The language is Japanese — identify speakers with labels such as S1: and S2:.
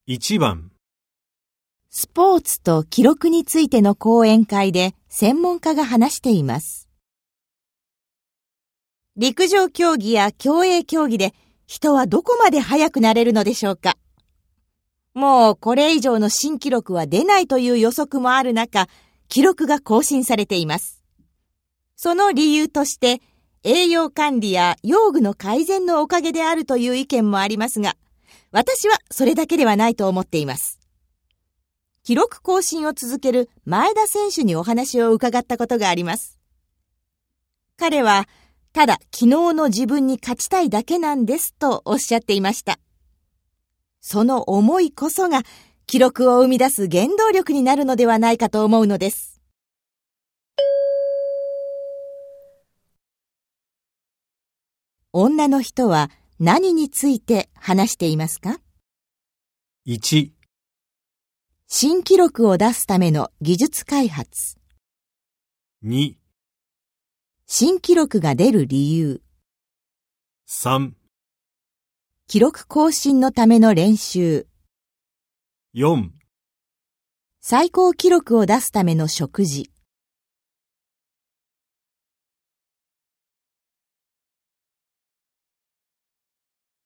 S1: 1番、
S2: スポーツと記録についての講演会で専門家が話しています。陸上競技や競泳競技で人はどこまで速くなれるのでしょうか。もうこれ以上の新記録は出ないという予測もある中、記録が更新されています。その理由として、栄養管理や用具の改善のおかげであるという意見もありますが、私はそれだけではないと思っています。記録更新を続ける前田選手にお話を伺ったことがあります。彼は、ただ昨日の自分に勝ちたいだけなんですとおっしゃっていました。その思いこそが記録を生み出す原動力になるのではないかと思うのです。女の人は何について話していますか？
S1: 1、
S2: 新記録を出すための技術開発。
S1: 2、
S2: 新記録が出る理由。
S1: 3、
S2: 記録更新のための練習。
S1: 4
S2: 最高記録を出すための食事。